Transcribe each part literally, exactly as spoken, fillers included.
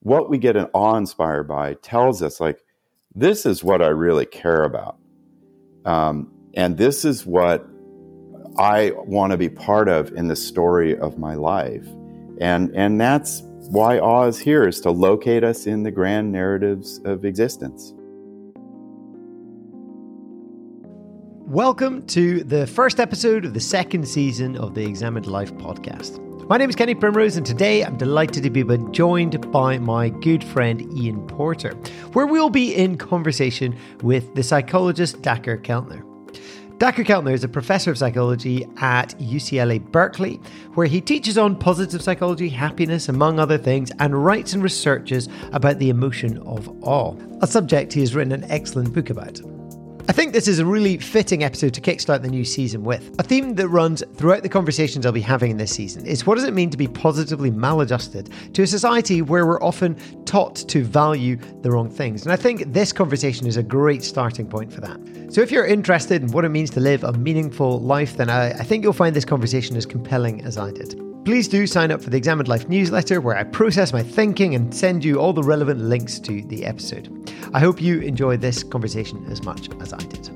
what we get awe-inspired by tells us, like, this is what I really care about. Um, and this is what I want to be part of in the story of my life. And, and that's why awe is here, is to locate us in the grand narratives of existence. Welcome to the first episode of the second season of the Examined Life podcast. My name is Kenny Primrose, and today I'm delighted to be joined by my good friend Ian Porter, where we'll be in conversation with the psychologist Dacher Keltner. Dacher Keltner is a professor of psychology at U C L A Berkeley, where he teaches on positive psychology, happiness, among other things, and writes and researches about the emotion of awe, a subject he has written an excellent book about. I think this is a really fitting episode to kickstart the new season with. A theme that runs throughout the conversations I'll be having in this season is, what does it mean to be positively maladjusted to a society where we're often taught to value the wrong things? And I think this conversation is a great starting point for that. So if you're interested in what it means to live a meaningful life, then I, I think you'll find this conversation as compelling as I did. Please do sign up for the Examined Life newsletter, where I process my thinking and send you all the relevant links to the episode. I hope you enjoy this conversation as much as I did.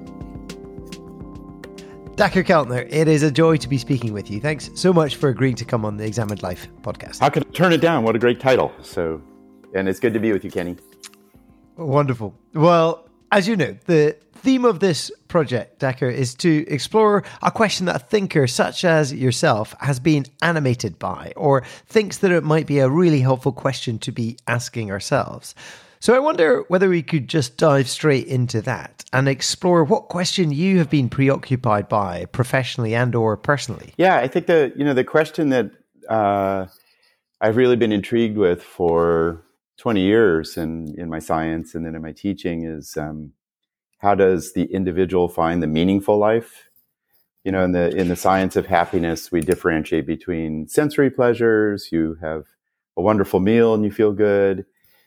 Dacher Keltner, it is a joy to be speaking with you. Thanks so much for agreeing to come on the Examined Life podcast. How could I turn it down? What a great title. So, and it's good to be with you, Kenny. Wonderful. Well, as you know, the theme of this project, Dacher, is to explore a question that a thinker such as yourself has been animated by, or thinks that it might be a really helpful question to be asking ourselves. So I wonder whether we could just dive straight into that and explore what question you have been preoccupied by professionally and or personally. Yeah, I think the, you know, the question that uh, I've really been intrigued with for twenty years in, in my science and then in my teaching is, um, how does the individual find the meaningful life? You know, in the in the science of happiness, we differentiate between sensory pleasures. You have a wonderful meal and you feel good.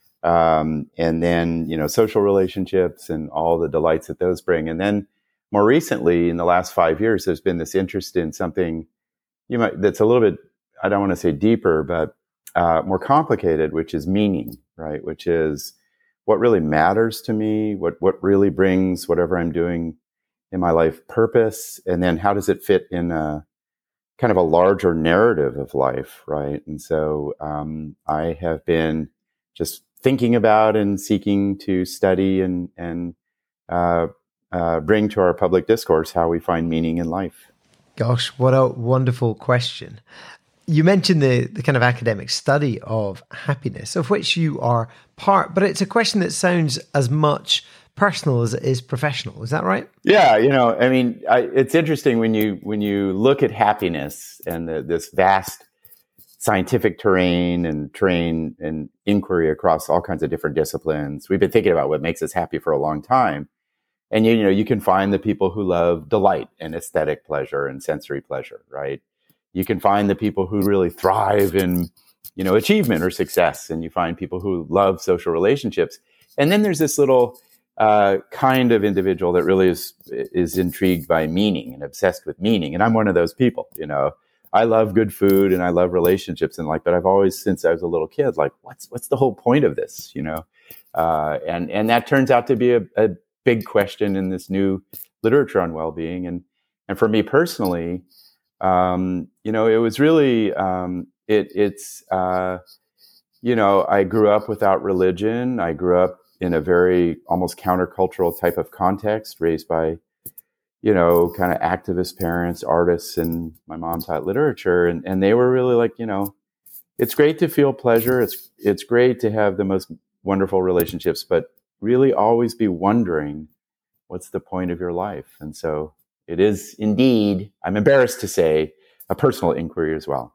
Um, and then, you know, social relationships and all the delights that those bring. And then more recently, in the last five years, there's been this interest in something you might, that's a little bit, I don't want to say deeper, but uh, more complicated, which is meaning, right? Which is what really matters to me, what, what really brings whatever I'm doing in my life purpose. And then how does it fit in a kind of a larger narrative of life, right? And so um, I have been just thinking about and seeking to study and, and uh, uh, bring to our public discourse how we find meaning in life. Gosh, what a wonderful question. You mentioned the, the kind of academic study of happiness, of which you are part, but it's a question that sounds as much personal as it is professional. Is that right? Yeah, you know, I mean, I, it's interesting when you when you look at happiness and the, this vast scientific terrain and terrain and inquiry across all kinds of different disciplines. We've been thinking about what makes us happy for a long time. And, you, you know, you can find the people who love delight and aesthetic pleasure and sensory pleasure, right? You can find the people who really thrive in, you know, achievement or success. And you find people who love social relationships. And then there's this little uh, kind of individual that really is, is intrigued by meaning and obsessed with meaning. And I'm one of those people, you know. I love good food and I love relationships and like, but I've always, since I was a little kid, like, what's, what's the whole point of this, you know? Uh, and, and that turns out to be a, a big question in this new literature on well-being. And, and for me personally, um, you know, it was really, um, it, it's, uh, you know, I grew up without religion. I grew up in a very almost countercultural type of context, raised by, you know, kind of activist parents, artists, and my mom taught literature. And, and they were really like, you know, it's great to feel pleasure. It's, it's great to have the most wonderful relationships, but really always be wondering, what's the point of your life? And so it is indeed, I'm embarrassed to say, a personal inquiry as well.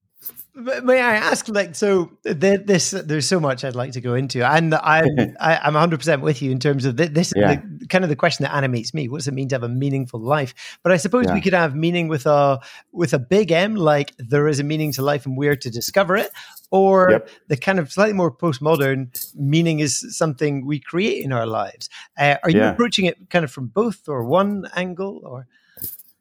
May I ask, like, so th- this, there's so much I'd like to go into, and I'm, I, I'm one hundred percent with you in terms of th- this, yeah. the, kind of the question that animates me. What does it mean to have a meaningful life? But I suppose yeah. we could have meaning with a, with a big M, like there is a meaning to life and we're to discover it, or yep. the kind of slightly more postmodern meaning is something we create in our lives. Uh, are you yeah. approaching it kind of from both or one angle, or?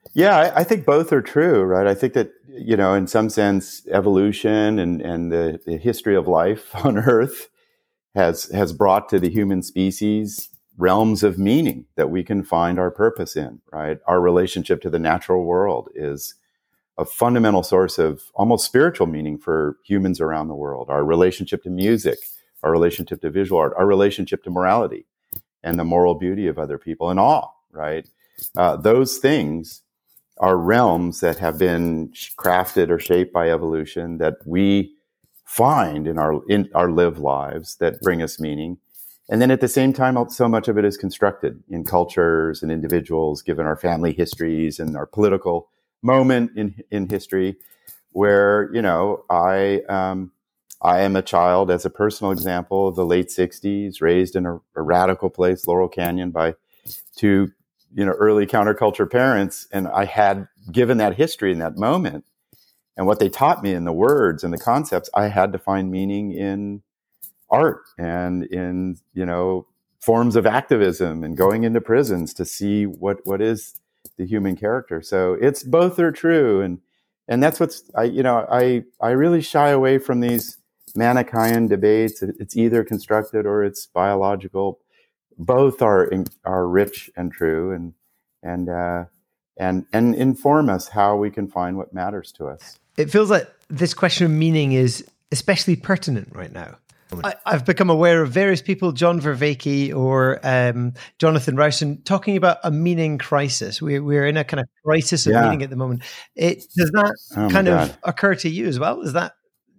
Yeah, I, I think both are true, right? I think that, you know, in some sense, evolution and, and the, the history of life on Earth has has brought to the human species realms of meaning that we can find our purpose in, right? Our relationship to the natural world is a fundamental source of almost spiritual meaning for humans around the world. Our relationship to music, our relationship to visual art, our relationship to morality and the moral beauty of other people and awe, right? Uh, those things are realms that have been crafted or shaped by evolution that we find in our in our lived lives that bring us meaning. And then at the same time, so much of it is constructed in cultures and individuals, given our family histories and our political moment in in history, where, you know, I um, I am a child, as a personal example, of the late sixties, raised in a, a radical place, Laurel Canyon, by two, you know, early counterculture parents, and I had given that history in that moment. And what they taught me in the words and the concepts, I had to find meaning in art and in, you know, forms of activism and going into prisons to see what, what is the human character. So it's both are true. And, and that's what's, I, you know, I, I really shy away from these Manichaean debates. It's either constructed or it's biological. Both are, are rich and true and, and, uh, and, and inform us how we can find what matters to us. It feels like this question of meaning is especially pertinent right now. I, I've become aware of various people, John Vervaeke or um, Jonathan Rowson, talking about a meaning crisis. We're, we're in a kind of crisis of yeah. meaning at the moment. It, does that oh kind of occur to you as well? Is that?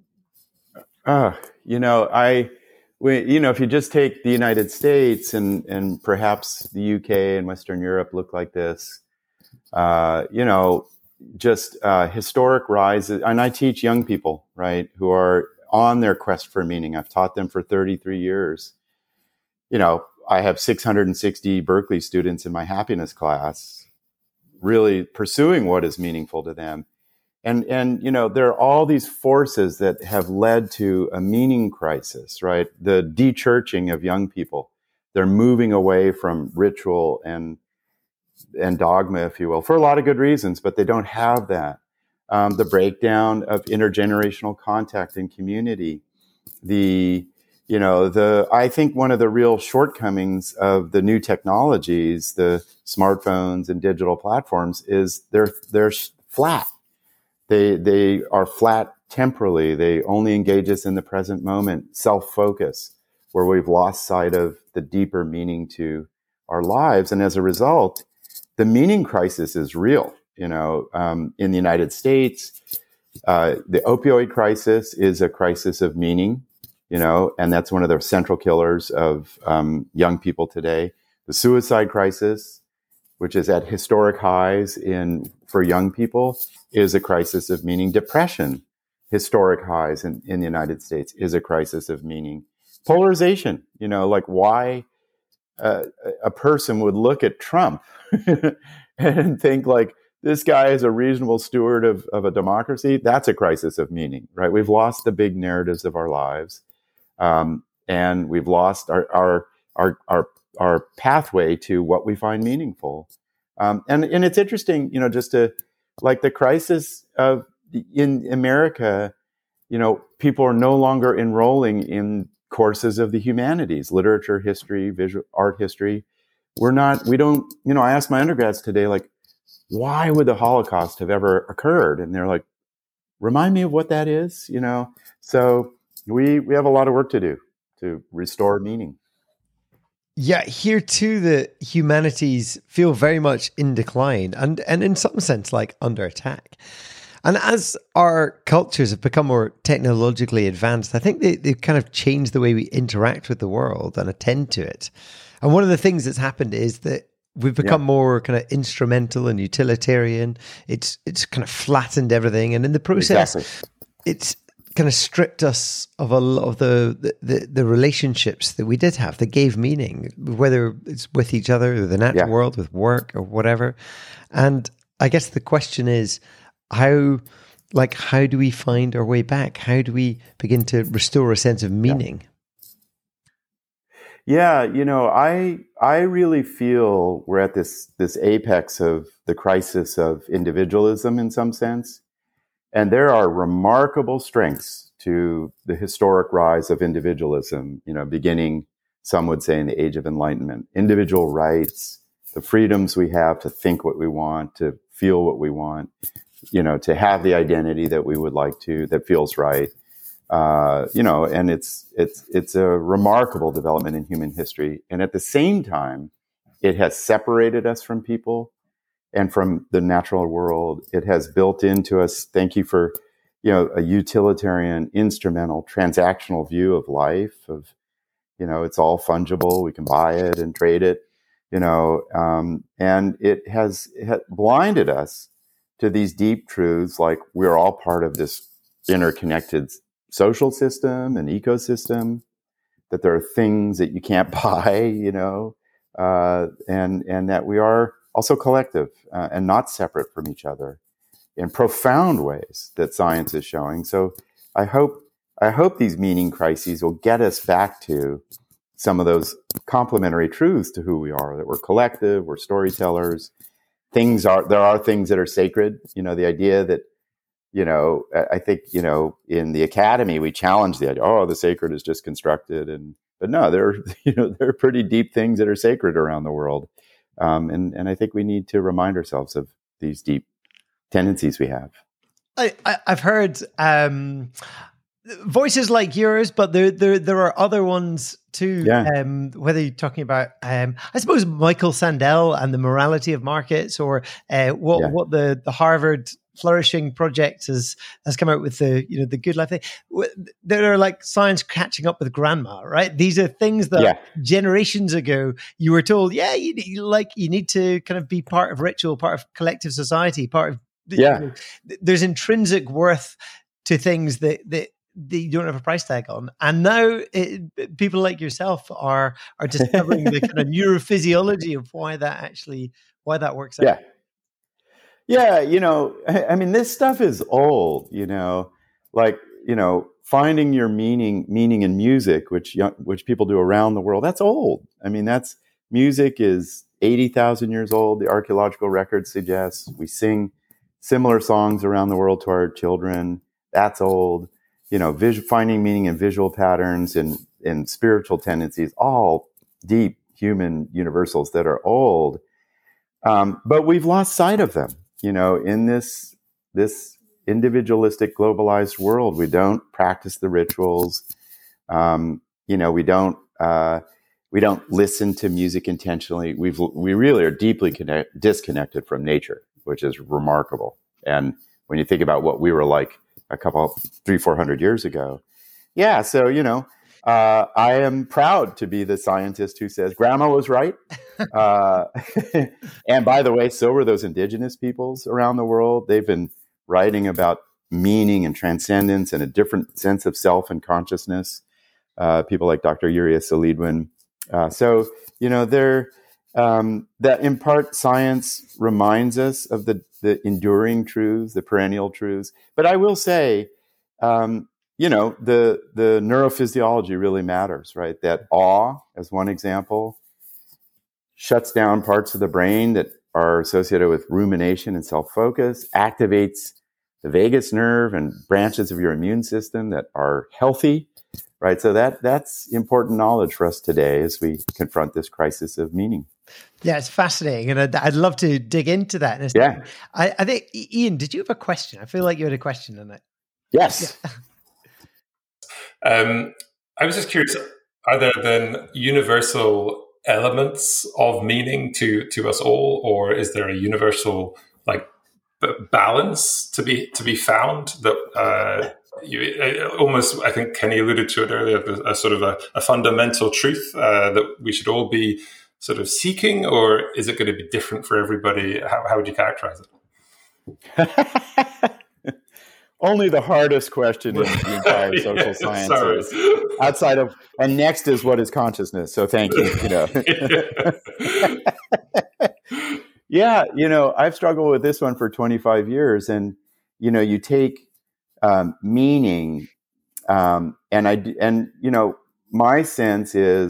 Uh, you know, I, we, you know, if you just take the United States and, and perhaps the U K and Western Europe look like this, uh, you know, just uh, historic rises. And I teach young people, right, who are on their quest for meaning. I've taught them for thirty-three years. You know, I have six hundred sixty Berkeley students in my happiness class, really pursuing what is meaningful to them. And, and, you know, there are all these forces that have led to a meaning crisis, right? The de-churching of young people. They're moving away from ritual and and dogma, if you will, for a lot of good reasons, but they don't have that. Um, the breakdown of intergenerational contact and community. The, you know, the, I think one of the real shortcomings of the new technologies, the smartphones and digital platforms, is they're, they're flat. They, they are flat temporally. They only engage us in the present moment, self-focus, where we've lost sight of the deeper meaning to our lives. And as a result, the meaning crisis is real. You know, um, in the United States, uh, the opioid crisis is a crisis of meaning, you know, and that's one of the central killers of um, young people today. The suicide crisis, which is at historic highs in for young people, is a crisis of meaning. Depression, historic highs in, in the United States, is a crisis of meaning. Polarization, you know, like why uh, a person would look at Trump and think like, this guy is a reasonable steward of, of a democracy. That's a crisis of meaning, right? We've lost the big narratives of our lives. Um, and we've lost our, our, our, our, our pathway to what we find meaningful. Um, and, and it's interesting, you know, just to, like the crisis of in America, you know, people are no longer enrolling in courses of the humanities, literature, history, visual art history. We're not, we don't, you know, I asked my undergrads today, like, why would the Holocaust have ever occurred? And they're like, remind me of what that is, you know? So we, we have a lot of work to do to restore meaning. Yeah, here too, the humanities feel very much in decline and, and in some sense, like under attack. And as our cultures have become more technologically advanced, I think they, they've kind of changed the way we interact with the world and attend to it. And one of the things that's happened is that we've become yeah. more kind of instrumental and utilitarian. It's it's kind of flattened everything. And in the process, exactly. it's kind of stripped us of a lot of the, the, the relationships that we did have that gave meaning, whether it's with each other, or the natural yeah. world, with work or whatever. And I guess the question is, how, like, how do we find our way back? How do we begin to restore a sense of meaning? Yeah. Yeah, you know, I I really feel we're at this this apex of the crisis of individualism in some sense. And there are remarkable strengths to the historic rise of individualism, you know, beginning, some would say, in the Age of Enlightenment. Individual rights, the freedoms we have to think what we want, to feel what we want, you know, to have the identity that we would like to, that feels right. Uh, you know, and it's it's it's a remarkable development in human history. And at the same time, it has separated us from people and from the natural world. It has built into us, thank you for, you know, a utilitarian, instrumental, transactional view of life, of, you know, it's all fungible. We can buy it and trade it, you know, um, and it has, it has blinded us to these deep truths, like we're all part of this interconnected social system and ecosystem, that there are things that you can't buy, you know, uh, and, and that we are also collective uh, and not separate from each other in profound ways that science is showing. So I hope I hope these meaning crises will get us back to some of those complementary truths to who we are, that we're collective, we're storytellers. Things are there are things that are sacred. You know, the idea that, you know, I think, you know, in the academy we challenge the idea, oh, the sacred is just constructed, and but no, there are, you know, there are pretty deep things that are sacred around the world. Um, and, and I think we need to remind ourselves of these deep tendencies we have. I, I, I've heard um, voices like yours, but there there there are other ones too. Yeah. Um, whether you're talking about, um, I suppose, Michael Sandel and the morality of markets, or uh, what Yeah. what the the Harvard Flourishing Project has has come out with, the you know the Good Life thing. There are like science catching up with grandma, right? These are things that Yeah. generations ago you were told, yeah, you, you like you need to kind of be part of ritual, part of collective society, part of Yeah. you know, there's intrinsic worth to things that that. that you don't have a price tag on, and now it, people like yourself are are discovering the kind of neurophysiology of why that actually why that works out. Yeah. Yeah, you know, I mean, this stuff is old, you know, like, you know, finding your meaning, meaning in music, which young, which people do around the world. That's old. I mean, that's music is eighty thousand years old. The archaeological record suggests we sing similar songs around the world to our children. That's old. You know, vis- finding meaning in visual patterns and and spiritual tendencies, all deep human universals that are old. Um, but we've lost sight of them. You know, in this this individualistic, globalized world, we don't practice the rituals. Um, you know, we don't uh, we don't listen to music intentionally. We've we really are deeply connect, disconnected from nature, which is remarkable. And when you think about what we were like a couple, three, four hundred years ago, yeah. So you know, uh, I am proud to be the scientist who says Grandma was right. Uh, and by the way, so were those indigenous peoples around the world. They've been writing about meaning and transcendence and a different sense of self and consciousness. Uh, people like Doctor Uriah Selidwin. Uh, so, you know, they're, um, that in part science reminds us of the, the enduring truths, the perennial truths. But I will say, um, you know, the, the neurophysiology really matters, right? That awe, as one example, shuts down parts of the brain that are associated with rumination and self-focus, activates the vagus nerve and branches of your immune system that are healthy, right? So that that's important knowledge for us today as we confront this crisis of meaning. Yeah, it's fascinating, and I'd, I'd love to dig into that. In a yeah, I, I think, Ian, did you have a question? I feel like you had a question on it. Yes. Yeah. um, I was just curious, are there then universal elements of meaning to to us all, or is there a universal like b- balance to be to be found that uh, you almost, I think Kenny alluded to it earlier, a, a sort of a, a fundamental truth uh, that we should all be sort of seeking, or is it going to be different for everybody? How, how would you characterize it? Only the hardest question in the entire social yeah, sciences. Sorry. Outside of, and next is what is consciousness. So thank you. You know. Yeah, you know, I've struggled with this one for twenty-five years, and you know, you take um, meaning, um, and I and you know, my sense is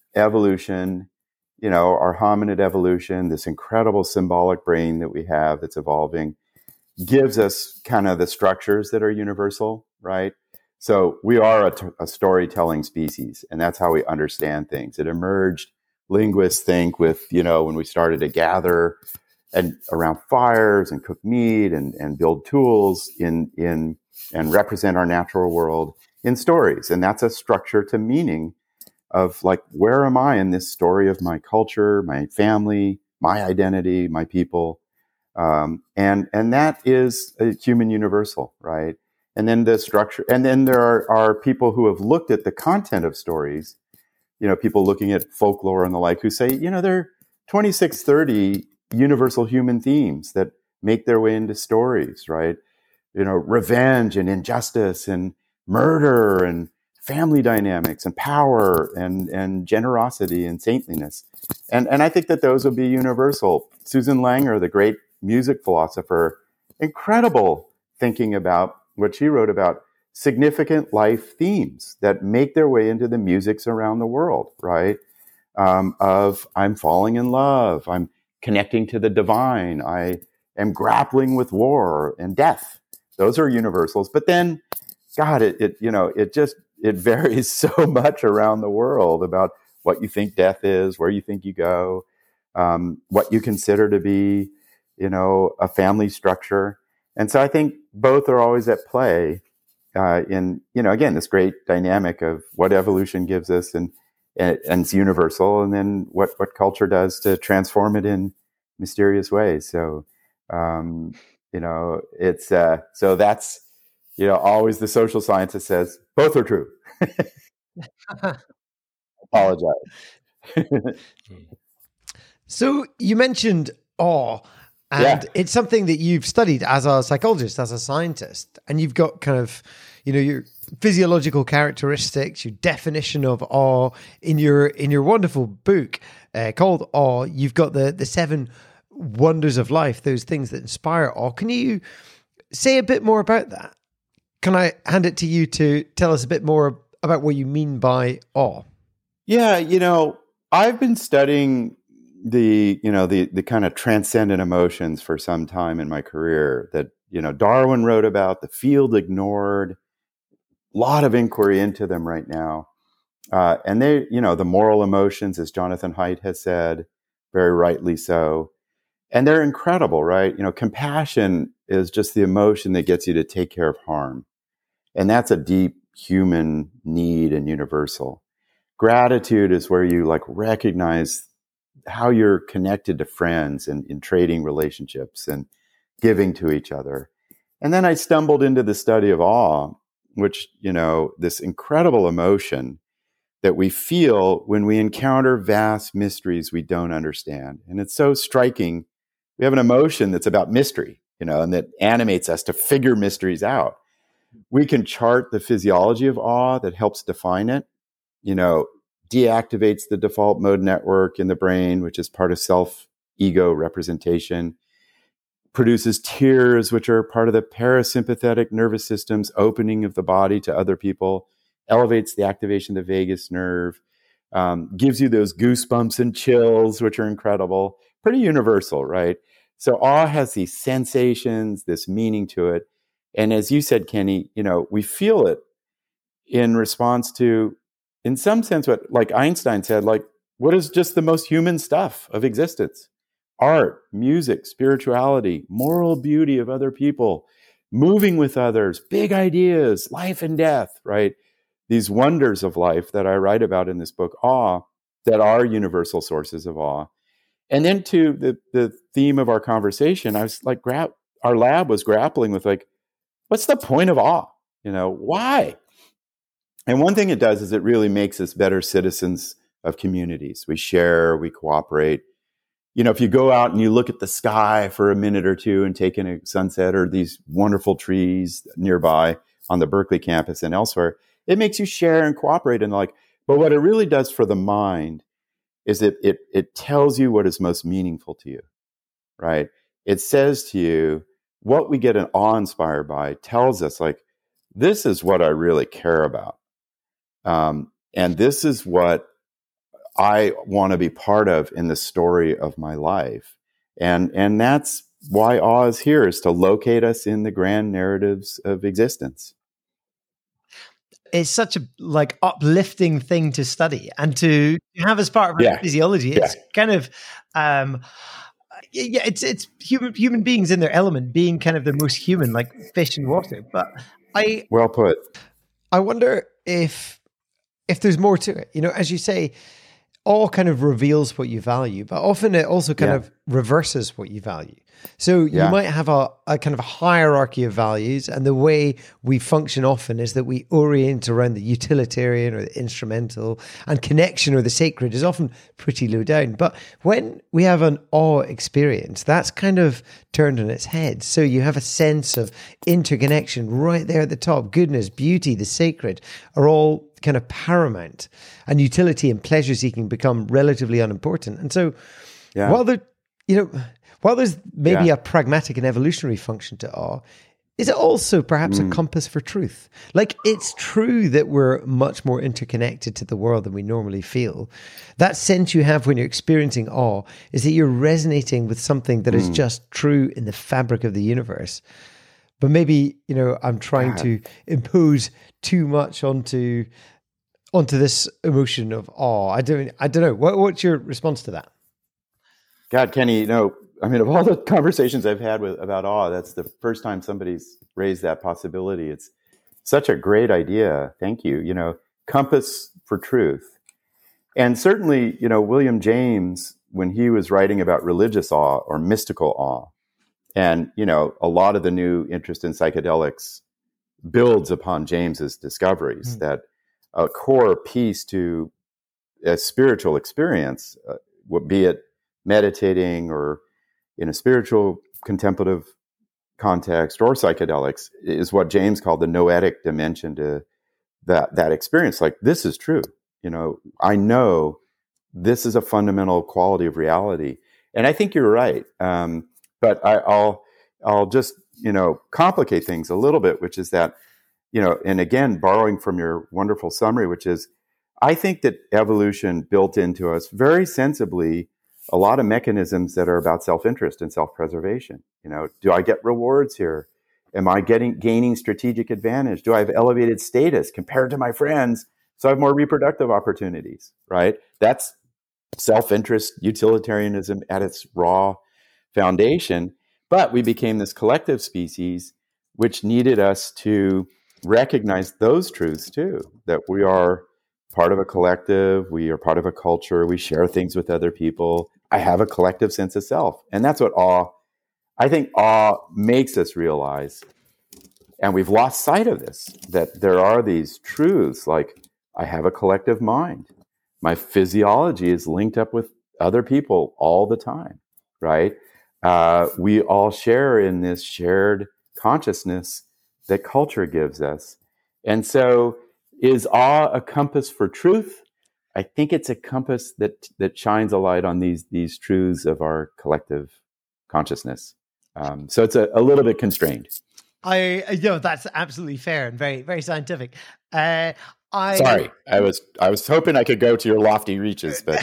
evolution, you know, our hominid evolution, this incredible symbolic brain that we have that's evolving, gives us kind of the structures that are universal, right? So we are a, t- a storytelling species, and that's how we understand things. It emerged, linguists think, with, you know, when we started to gather and around fires and cook meat and, and build tools in, in, and represent our natural world in stories. And that's a structure to meaning of, like, where am I in this story of my culture, my family, my identity, my people? Um, and, and that is a human universal, right? And then the structure, and then there are, are people who have looked at the content of stories, you know, people looking at folklore and the like, who say, you know, there are twenty-six, thirty universal human themes that make their way into stories, right? You know, revenge and injustice and murder and family dynamics and power and, and generosity and saintliness. And, and I think that those will be universal. Susan Langer, the great music philosopher, incredible thinking about what she wrote about significant life themes that make their way into the musics around the world, right? Um, of I'm falling in love, I'm connecting to the divine, I am grappling with war and death. Those are universals. But then, God, it, it you know, it just, it varies so much around the world about what you think death is, where you think you go, um, what you consider to be, you know, a family structure. And so I think both are always at play uh, in, you know, again, this great dynamic of what evolution gives us, and, and, and it's universal, and then what, what culture does to transform it in mysterious ways. So, um, you know, it's, uh, so that's, you know, always the social scientist says, both are true. Apologize. So you mentioned awe, and Yeah. it's something that you've studied as a psychologist, as a scientist, and you've got kind of, you know, your physiological characteristics, your definition of awe in your in your wonderful book uh, called Awe. You've got the the seven wonders of life, those things that inspire awe. Can you say a bit more about that? Can I hand it to you to tell us a bit more about what you mean by awe? Yeah, you know, I've been studying the, you know, the the kind of transcendent emotions for some time in my career that, you know, Darwin wrote about, the field ignored, a lot of inquiry into them right now. Uh, and they, you know, the moral emotions, as Jonathan Haidt has said, very rightly so. And they're incredible, right? You know, compassion is just the emotion that gets you to take care of harm. And that's a deep human need and universal. Gratitude is where you, like, recognize how you're connected to friends and in trading relationships and giving to each other. And then I stumbled into the study of awe, which, you know, this incredible emotion that we feel when we encounter vast mysteries we don't understand. And it's so striking. We have an emotion that's about mystery, you know, and that animates us to figure mysteries out. We can chart the physiology of awe that helps define it, you know, deactivates the default mode network in the brain, which is part of self-ego representation, produces tears, which are part of the parasympathetic nervous system's opening of the body to other people, elevates the activation of the vagus nerve, um, gives you those goosebumps and chills, which are incredible, pretty universal, right? So awe has these sensations, this meaning to it. And as you said, Kenny, you know, we feel it in response to, in some sense, what, like Einstein said, like, what is just the most human stuff of existence? Art, music, spirituality, moral beauty of other people, moving with others, big ideas, life and death, right? These wonders of life that I write about in this book, Awe, that are universal sources of awe. And then to the, the theme of our conversation, I was like, gra- our lab was grappling with, like, what's the point of awe? You know, why? And one thing it does is it really makes us better citizens of communities. We share, we cooperate. You know, if you go out and you look at the sky for a minute or two and take in a sunset or these wonderful trees nearby on the Berkeley campus and elsewhere, it makes you share and cooperate and like, but what it really does for the mind is it, it, it tells you what is most meaningful to you, right? It says to you, what we get an awe-inspired by tells us, like, this is what I really care about. Um, and this is what I want to be part of in the story of my life. And, and that's why awe is here, is to locate us in the grand narratives of existence. It's such a like uplifting thing to study and to have as part of our Yeah. physiology. It's Yeah. kind of, um, yeah, it's it's human human beings in their element, being kind of the most human, like fish in water. But I Well put. I wonder if if there's more to it. You know, as you say, awe kind of reveals what you value, but often it also kind Yeah. of reverses what you value. So you Yeah. might have a, a kind of a hierarchy of values, and the way we function often is that we orient around the utilitarian or the instrumental, and connection or the sacred is often pretty low down. But when we have an awe experience, that's kind of turned on its head. So you have a sense of interconnection right there at the top. Goodness, beauty, the sacred are all kind of paramount, and utility and pleasure seeking become relatively unimportant. And so Yeah. while there, you know, while there's maybe Yeah. a pragmatic and evolutionary function to awe, is it also perhaps Mm. a compass for truth? Like, it's true that we're much more interconnected to the world than we normally feel. That sense you have when you're experiencing awe is that you're resonating with something that is Mm. just true in the fabric of the universe. But maybe, you know, I'm trying God. to impose too much onto onto this emotion of awe. I don't I don't know. What, what's your response to that? God, Kenny, you know, I mean, of all the conversations I've had with about awe, that's the first time somebody's raised that possibility. It's such a great idea. Thank you. You know, compass for truth. And certainly, you know, William James, when he was writing about religious awe or mystical awe, and, you know, a lot of the new interest in psychedelics builds upon James's discoveries, Mm. that a core piece to a spiritual experience, uh, would be it meditating or in a spiritual contemplative context or psychedelics, is what James called the noetic dimension to that, that experience. Like, this is true. You know, I know this is a fundamental quality of reality. And I think you're right. Um, but I, I'll, I'll just, you know, complicate things a little bit, which is that, you know, and again, borrowing from your wonderful summary, which is, I think that evolution built into us very sensibly a lot of mechanisms that are about self-interest and self-preservation. You know, do I get rewards here? Am I getting gaining strategic advantage? Do I have elevated status compared to my friends, so I have more reproductive opportunities? Right? That's self-interest, utilitarianism at its raw foundation. But we became this collective species, which needed us to recognize those truths too, that we are part of a collective, we are part of a culture, we share things with other people. I have a collective sense of self. And that's what awe, I think awe makes us realize. And we've lost sight of this, that there are these truths like, I have a collective mind. My physiology is linked up with other people all the time, right? Uh, we all share in this shared consciousness that culture gives us. And so, is awe a compass for truth? I think it's a compass that that shines a light on these these truths of our collective consciousness. Um, so it's a, a little bit constrained. I, you know, that's absolutely fair and very, very scientific. Uh, I Sorry, I was I was hoping I could go to your lofty reaches, but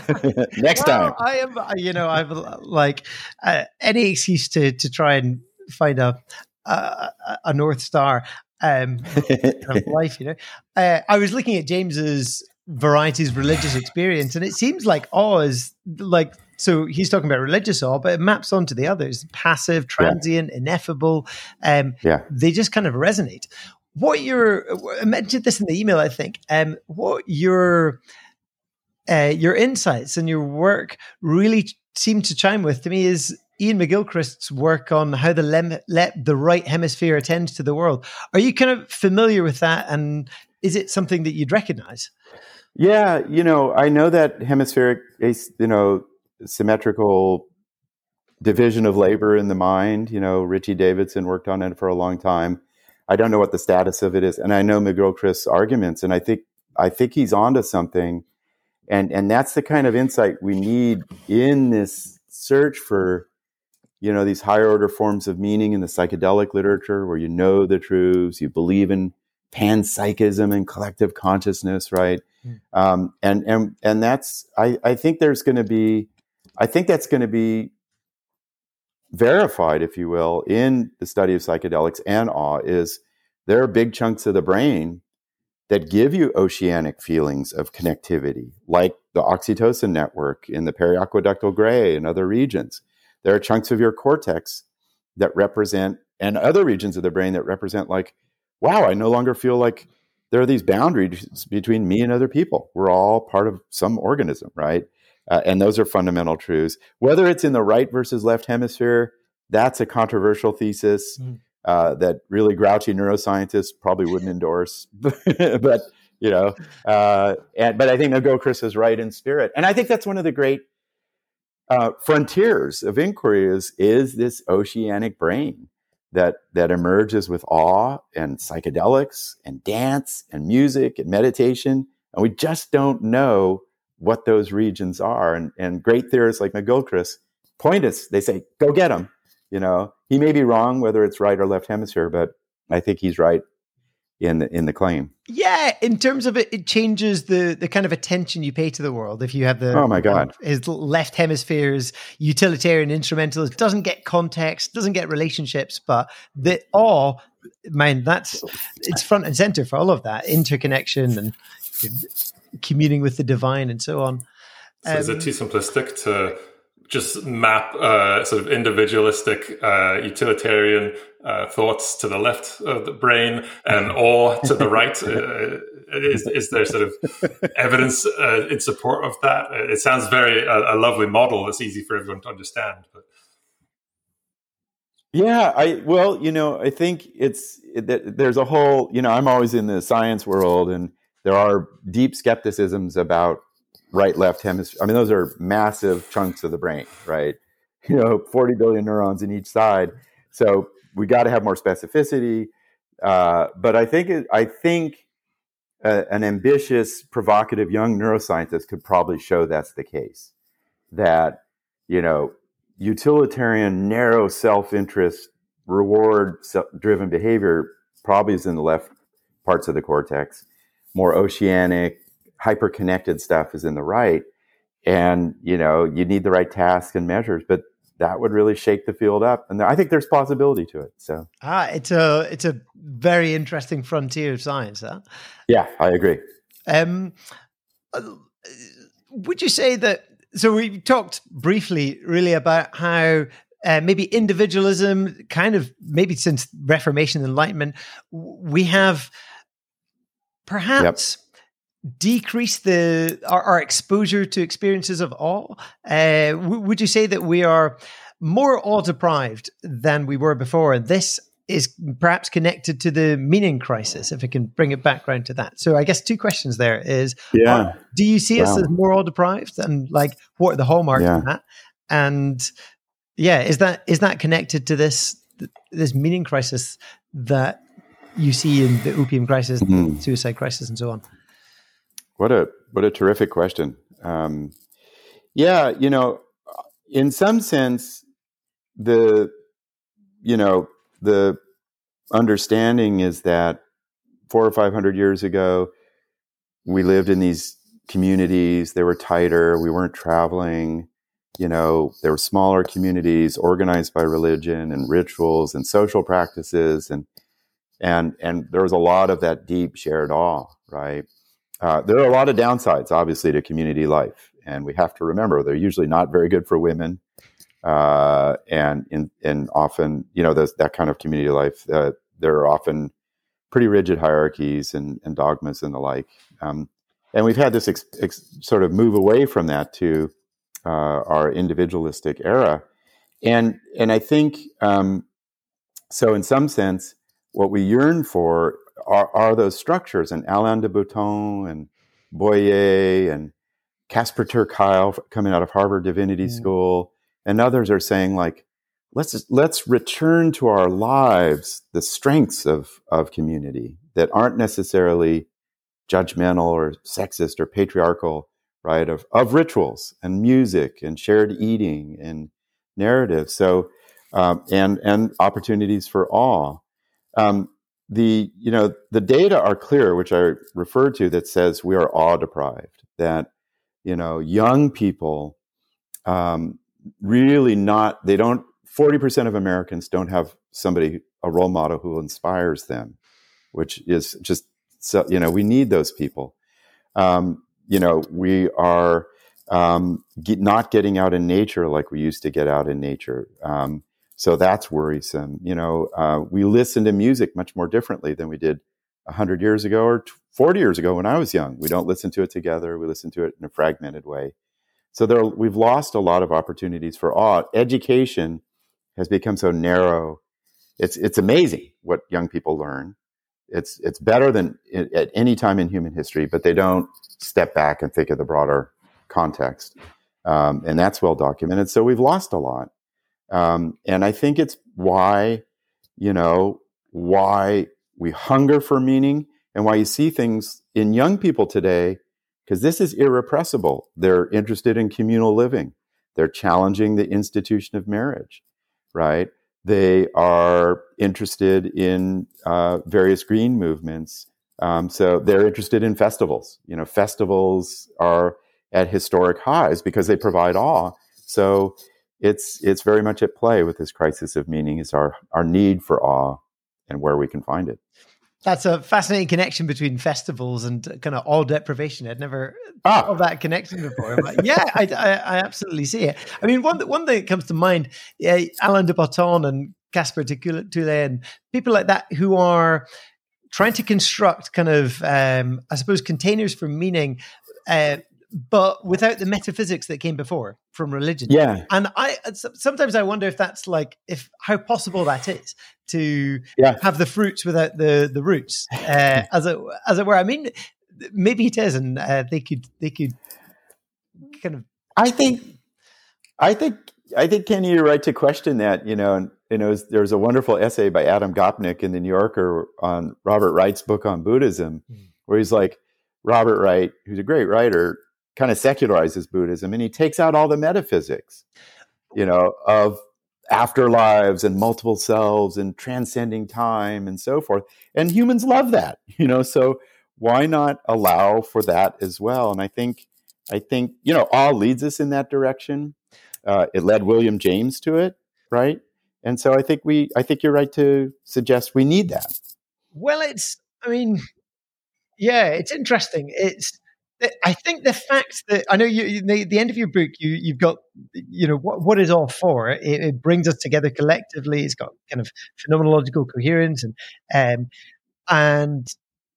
next well, time. I am, you know, I'm like uh, any excuse to to try and find a a, a North Star um, kind of life. You know, uh, I was looking at James's varieties religious experience, and it seems like awe is like. So he's talking about religious awe, but it maps onto the others: passive, transient, yeah. ineffable. Um, yeah, they just kind of resonate. What your I mentioned this in the email, I think. Um, what your uh, your insights and your work really seem to chime with to me is Ian McGilchrist's work on how the lem- let the right hemisphere attend to the world. Are you kind of familiar with that, and is it something that you'd recognize? Yeah, you know, I know that hemispheric, you know, symmetrical division of labor in the mind. You know, Richie Davidson worked on it for a long time. I don't know what the status of it is, and I know McGilchrist's arguments, and I think I think he's onto something, and and that's the kind of insight we need in this search for, you know, these higher order forms of meaning in the psychedelic literature, where you know the truths, you believe in panpsychism and collective consciousness, right? Mm. Um, and and and that's I, I think there's going to be I think that's going to be verified, if you will, in the study of psychedelics and awe. Is there are big chunks of the brain that give you oceanic feelings of connectivity, like the oxytocin network in the periaqueductal gray and other regions. There are chunks of your cortex that represent, and other regions of the brain that represent, like, wow, I no longer feel like there are these boundaries between me and other people. We're all part of some organism, right? Uh, and those are fundamental truths. Whether it's in the right versus left hemisphere, that's a controversial thesis. Mm. Uh, that really grouchy neuroscientists probably wouldn't endorse, but you know, uh, and but I think McGilchrist is right in spirit, and I think that's one of the great uh, frontiers of inquiry is is this oceanic brain that that emerges with awe and psychedelics and dance and music and meditation, and we just don't know what those regions are. And and great theorists like McGilchrist point us; they say, "Go get them." You know, he may be wrong whether it's right or left hemisphere, but I think he's right in the in the claim. Yeah, in terms of it, it changes the the kind of attention you pay to the world. If you have the oh my god, his left hemisphere's utilitarian instrumentalist doesn't get context, doesn't get relationships, but the awe, man, that's it's front and center for all of that interconnection and communing with the divine and so on. So um, is it too simplistic to just map uh, sort of individualistic, uh, utilitarian uh, thoughts to the left of the brain and awe to the right? Uh, is, is there sort of evidence uh, in support of that? It sounds very a, a lovely model that's easy for everyone to understand. But. Yeah, I well, you know, I think it's it, there's a whole, you know, I'm always in the science world, and there are deep skepticisms about right, left hemisphere. I mean, those are massive chunks of the brain, right? You know, forty billion neurons in each side. So we got to have more specificity. Uh, but I think it, I think uh, an ambitious, provocative young neuroscientist could probably show that's the case. That, you know, utilitarian, narrow self-interest, reward-driven behavior probably is in the left parts of the cortex. More oceanic, hyper-connected stuff is in the right. And, you know, you need the right tasks and measures, but that would really shake the field up. And I think there's possibility to it. So ah, it's a it's a very interesting frontier of science, huh? Yeah, I agree. Um, would you say that, so we talked briefly really about how uh, maybe individualism, kind of maybe since Reformation, Enlightenment, we have perhaps... Yep. decrease the our, our exposure to experiences of awe? Uh, w- would you say that we are more awe deprived than we were before? And this is perhaps connected to the meaning crisis, if I can bring it back around to that. So I guess two questions there is, yeah. are, do you see wow. us as more awe deprived? And like, what are the hallmarks yeah. of that? And yeah, is that is that connected to this this meaning crisis that you see in the opium crisis, mm-hmm. suicide crisis, and so on? What a what a terrific question. Um, yeah, you know, in some sense, the you know the understanding is that four or five hundred years ago, we lived in these communities. They were tighter. We weren't traveling. You know, there were smaller communities organized by religion and rituals and social practices, and and and there was a lot of that deep shared awe, right? Uh, there are a lot of downsides, obviously, to community life, and we have to remember they're usually not very good for women, uh, and in, and often, you know, that kind of community life, uh, there are often pretty rigid hierarchies and, and dogmas and the like, um, and we've had this ex, ex, sort of move away from that to uh, our individualistic era, and and I think um, so. In some sense, what we yearn for Are, are those structures, and Alain de Botton and Boyer and Casper ter Kuile coming out of Harvard Divinity mm. School, and others are saying, like, let's let's return to our lives the strengths of of community that aren't necessarily judgmental or sexist or patriarchal, right? Of of rituals and music and shared eating and narrative. So um, and and opportunities for awe. Um, the you know the data are clear, which I referred to, that says we are awe deprived. That you know young people um, really not they don't. forty percent of Americans don't have somebody, a role model who inspires them, which is just so you know we need those people. Um, you know we are um, get, not getting out in nature like we used to get out in nature. Um, So that's worrisome. You know, uh, we listen to music much more differently than we did one hundred years ago or forty years ago when I was young. We don't listen to it together. We listen to it in a fragmented way. So there, we've lost a lot of opportunities for awe. Education has become so narrow. It's it's amazing what young people learn. It's it's better than at any time in human history, but they don't step back and think of the broader context. Um, and that's well documented. So we've lost a lot. Um, and I think it's why, you know, why we hunger for meaning and why you see things in young people today, because this is irrepressible. They're interested in communal living. They're challenging the institution of marriage, right? They are interested in uh, various green movements. Um, so they're interested in festivals. You know, festivals are at historic highs because they provide awe. So It's it's very much at play with this crisis of meaning, is our, our need for awe and where we can find it. That's a fascinating connection between festivals and kind of awe deprivation. I'd never ah. thought of that connection before. But yeah, I, I, I absolutely see it. I mean, one one thing that comes to mind, yeah, Alain de Botton and Casper Toulet and people like that who are trying to construct kind of, um, I suppose, containers for meaning, uh, but without the metaphysics that came before from religion. Yeah. And I sometimes I wonder if that's like, if how possible that is to yeah. have the fruits without the, the roots, uh, as it, as it were. I mean, maybe it is. And uh, they could, they could kind of, I think, I think, I think, Kenny, you're right to question that, you know, and, you know, there's a wonderful essay by Adam Gopnik in the New Yorker on Robert Wright's book on Buddhism, mm. where he's like, Robert Wright, who's a great writer, kind of secularizes Buddhism, and he takes out all the metaphysics, you know, of afterlives and multiple selves and transcending time and so forth. And humans love that, you know, so why not allow for that as well? And I think, I think, you know, awe leads us in that direction. Uh, it led William James to it, right? And so I think we, I think you're right to suggest we need that. Well, it's, I mean, yeah, it's interesting. It's, I think the fact that I know you, you the, the end of your book, you, you've got, you know, what, what is all for? It, it brings us together collectively. It's got kind of phenomenological coherence and, um, and,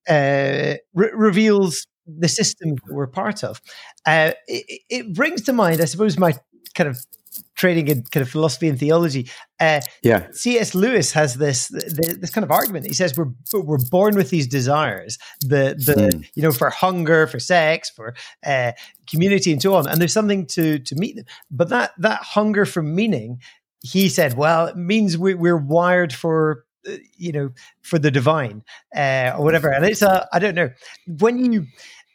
uh, re- reveals the system that we're part of. Uh, it, it brings to mind, I suppose, my kind of trading in kind of philosophy and theology. Uh, yeah. C S Lewis has this this kind of argument. He says we're we're born with these desires, the the mm. you know, for hunger, for sex, for uh, community, and so on. And there's something to to meet them. But that that hunger for meaning, he said, well, it means we, we're wired for uh, you know for the divine uh, or whatever. And it's a I don't know when you.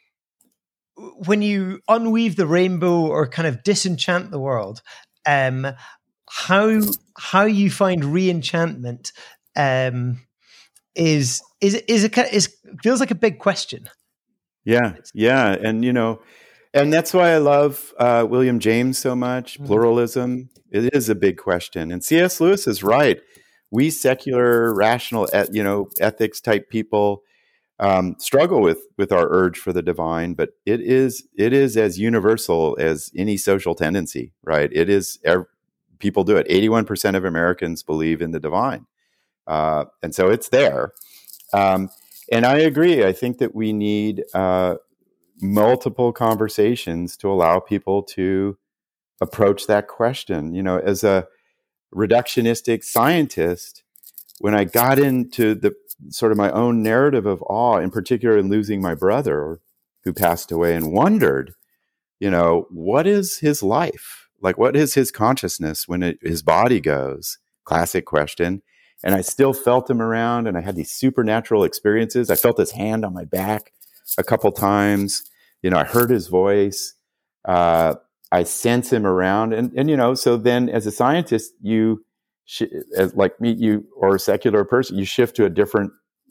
When you unweave the rainbow or kind of disenchant the world, um, how how you find re-enchantment um, is is is a is feels like a big question. Yeah, yeah, and you know, and that's why I love uh, William James so much. Mm. Pluralism, it is a big question, and C S Lewis is right. We secular, rational, you know, ethics type people. Um, struggle with with our urge for the divine, but it is it is as universal as any social tendency, right? It is er, people do it. eighty-one percent of Americans believe in the divine, uh, and so it's there. Um, and I agree. I think that we need uh, multiple conversations to allow people to approach that question. You know, as a reductionistic scientist, when I got into the sort of my own narrative of awe, in particular in losing my brother who passed away, and wondered, you know, what is his life? Like, what is his consciousness when it, his body goes? Classic question. And I still felt him around, and I had these supernatural experiences. I felt his hand on my back a couple times. You know, I heard his voice. Uh, I sense him around. And, and, you know, so then as a scientist, you, as like me, you or a secular person, you shift to a different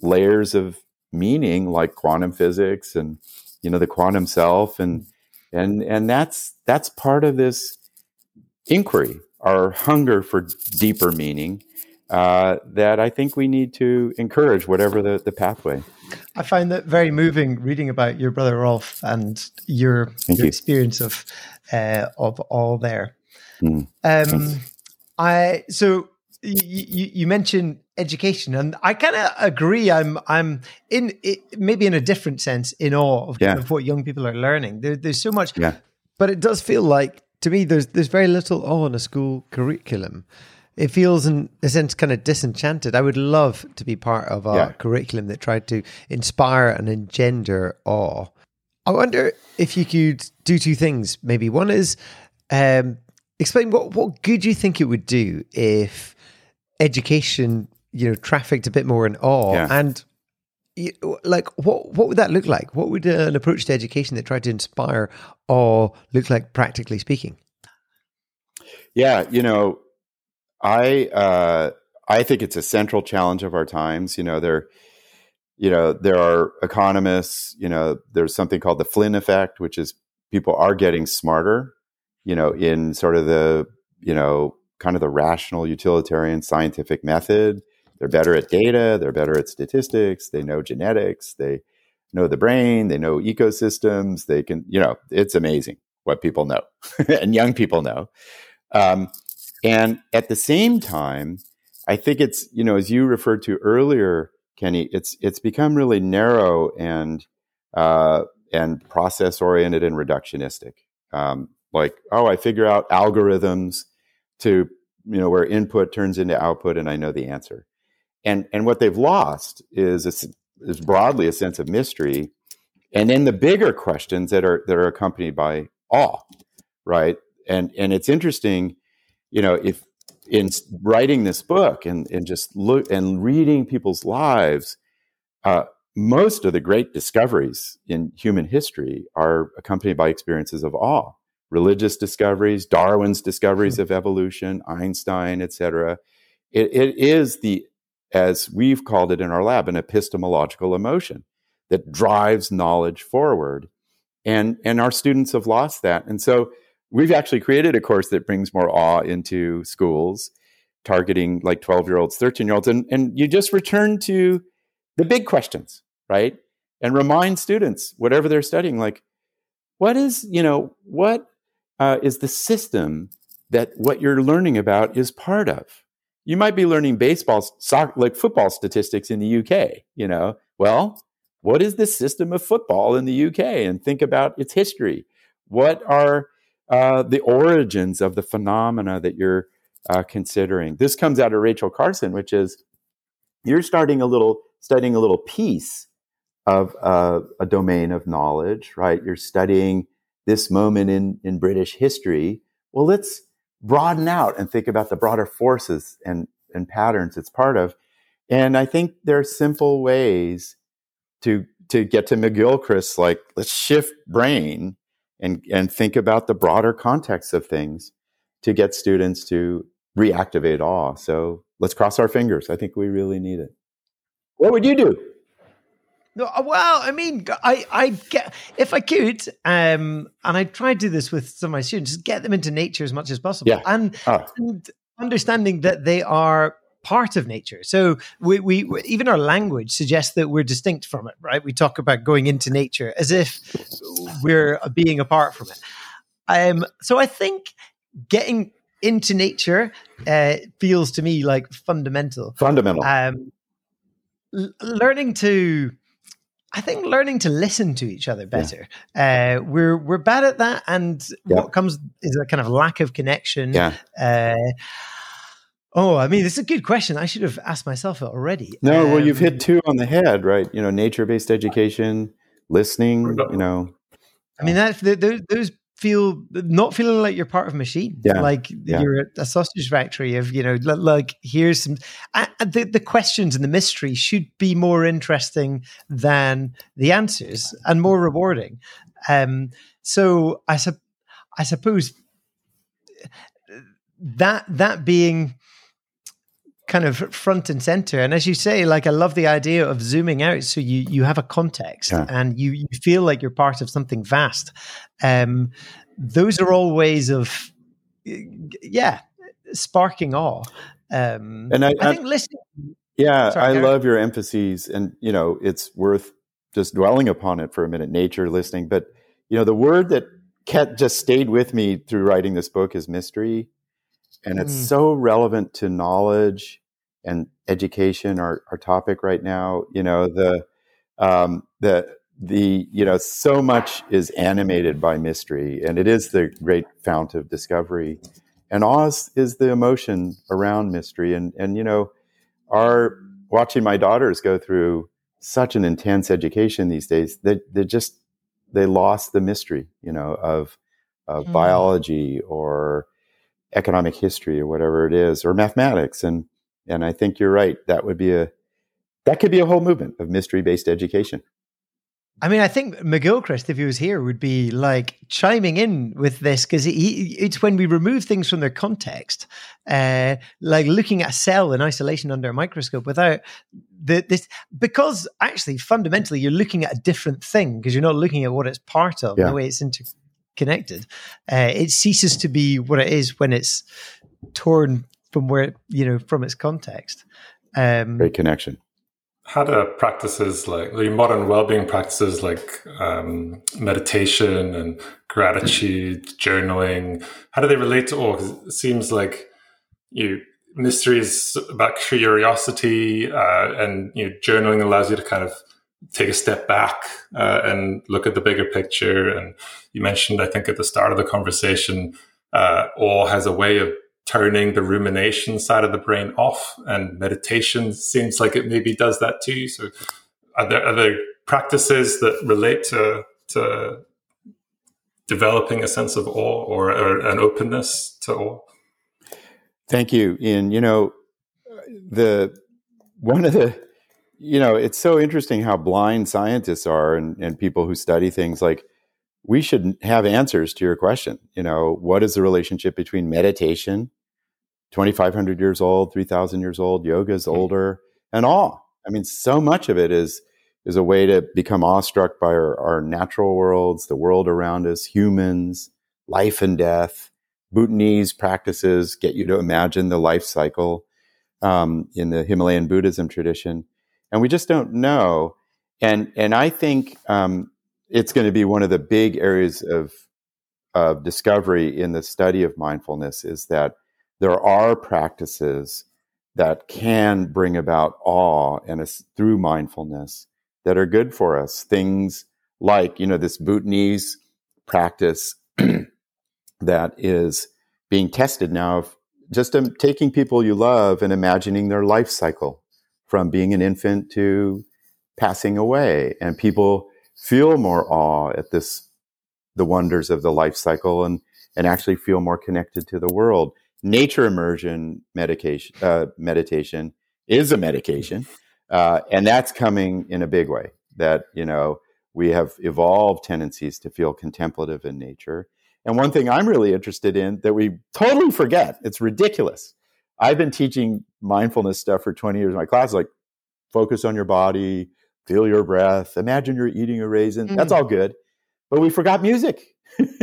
layers of meaning like quantum physics and, you know, the quantum self. And, and, and that's, that's part of this inquiry, our hunger for deeper meaning, uh, that I think we need to encourage, whatever the, the pathway. I find that very moving reading about your brother Rolf and your, Thank your you. experience of, uh, of all there. Mm, um, I, so you, you, you mentioned education, and I kind of agree. I'm, I'm in it, maybe in a different sense in awe of, yeah. of what young people are learning. There, there's so much, yeah. but it does feel like, to me, there's, there's very little awe in a school curriculum. It feels, in a sense, kind of disenchanted. I would love to be part of a Yeah. curriculum that tried to inspire and engender awe. I wonder if you could do two things. Maybe one is um, explain what, what good you think it would do if education, you know, trafficked a bit more in awe. Yeah. And you, like, what what would that look like? What would an approach to education that tried to inspire awe look like, practically speaking? Yeah, you know, I uh, I think it's a central challenge of our times. You know, there, you know, there are economists. You know, there's something called the Flynn effect, which is people are getting smarter. You know, in sort of the, you know, kind of the rational, utilitarian, scientific method. They're better at data. They're better at statistics. They know genetics. They know the brain. They know ecosystems. They can, you know, it's amazing what people know and young people know. Um, and at the same time, I think it's, you know, as you referred to earlier, Kenny, it's it's become really narrow and uh, and process oriented and reductionistic. Um, like, oh, I figure out algorithms to, you know, where input turns into output, and I know the answer. And and what they've lost is a, is broadly a sense of mystery, and then the bigger questions that are that are accompanied by awe, right? And and it's interesting, you know, if in writing this book and and just look and reading people's lives, uh, most of the great discoveries in human history are accompanied by experiences of awe. Religious discoveries, Darwin's discoveries of evolution, Einstein, et cetera. It, it is the, as we've called it in our lab, an epistemological emotion that drives knowledge forward. And, and our students have lost that. And so we've actually created a course that brings more awe into schools, targeting like twelve-year-olds, thirteen-year-olds. And, and you just return to the big questions, right? And remind students, whatever they're studying, like, what is, you know, what uh, is the system that what you're learning about is part of? You might be learning baseball, soccer, like football statistics in the U K, you know, well, what is the system of football in the U K? And think about its history. What are uh, the origins of the phenomena that you're uh, considering? This comes out of Rachel Carson, which is you're starting a little, studying a little piece of uh, a domain of knowledge, right? You're studying this moment in, in British history. Well, let's broaden out and think about the broader forces and, and patterns it's part of. And I think there are simple ways to to get to McGilchrist's, like, let's shift brain and, and think about the broader context of things to get students to reactivate awe. So let's cross our fingers. I think we really need it. What would you do? No, well, I mean, I, I get, if I could, um, and I try to do this with some of my students, get them into nature as much as possible, Yeah. and, Oh. and understanding that they are part of nature. So we, we, even our language suggests that we're distinct from it, right? We talk about going into nature as if we're being apart from it. Um, so I think getting into nature uh, feels to me like fundamental. Fundamental. Um, l- learning to. I think learning to listen to each other better. Yeah. Uh, we're we're bad at that, and yeah. what comes is a kind of lack of connection. Yeah. Uh, oh, I mean, this is a good question. I should have asked myself it already. No, um, well, you've hit two on the head, right? You know, nature-based education, listening. You know, I mean, that those, those feel not feeling like you're part of a machine. Yeah. Like yeah. you're a sausage factory of, you know, like here's some, and the, the questions and the mystery should be more interesting than the answers and more rewarding. Um, so I, su- I suppose that, that being kind of front and center. And as you say, like, I love the idea of zooming out so you you have a context Yeah. and you you feel like you're part of something vast. Um, those are all ways of, yeah, sparking awe. Um, And I, I I think listening. yeah, Sorry, I Gary. love your emphases, and you know, it's worth just dwelling upon it for a minute. Nature, listening, but you know, the word that kept just stayed with me through writing this book is mystery. And it's Mm. so relevant to knowledge and education, our, our topic right now. You know, the, um, the, the, you know, so much is animated by mystery, and it is the great fount of discovery. And awe is, is the emotion around mystery. And, and, you know, our watching my daughters go through such an intense education these days, they, they just, they lost the mystery, you know, of, of Mm. biology or economic history or whatever it is, or mathematics. And, and I think you're right. That would be a, that could be a whole movement of mystery-based education. I mean, I think McGilchrist, if he was here, would be like chiming in with this, because he, it's when we remove things from their context, uh, like looking at a cell in isolation under a microscope without the, this, because actually fundamentally you're looking at a different thing because you're not looking at what it's part of, Yeah. the way it's interconnected. Uh, it ceases to be what it is when it's torn from where, you know, from its context. Um, Great connection. How do practices like the modern well-being practices like um, meditation and gratitude, journaling, how do they relate to awe? Because it seems like you mystery is about curiosity, uh, and you know, journaling allows you to kind of take a step back uh, and look at the bigger picture. And you mentioned, I think, at the start of the conversation, uh, awe has a way of turning the rumination side of the brain off, and meditation seems like it maybe does that too. So are there, are there practices that relate to, to developing a sense of awe or, or an openness to awe? Thank you, Ian. You know, the, one of the, you know, it's so interesting how blind scientists are, and, and people who study things. Like, we should have answers to your question. You know, what is the relationship between meditation, twenty-five hundred years old, three thousand years old, yoga is older, and awe? I mean, so much of it is is a way to become awestruck by our, our natural worlds, the world around us, humans, life and death. Bhutanese practices get you to imagine the life cycle um, in the Himalayan Buddhism tradition. And we just don't know. And and I think um, it's going to be one of the big areas of, of discovery in the study of mindfulness, is that there are practices that can bring about awe and a, through mindfulness that are good for us. Things like, you know, this Bhutanese practice that is being tested now of just um, taking people you love and imagining their life cycle from being an infant to passing away. And people feel more awe at this, the wonders of the life cycle, and, and actually feel more connected to the world. Nature immersion medication, uh, meditation is a medication. Uh, and that's coming in a big way, that, you know, we have evolved tendencies to feel contemplative in nature. And one thing I'm really interested in that we totally forget, it's ridiculous. I've been teaching mindfulness stuff for twenty years in my class, like focus on your body, feel your breath, imagine you're eating a raisin. Mm. That's all good. But we forgot music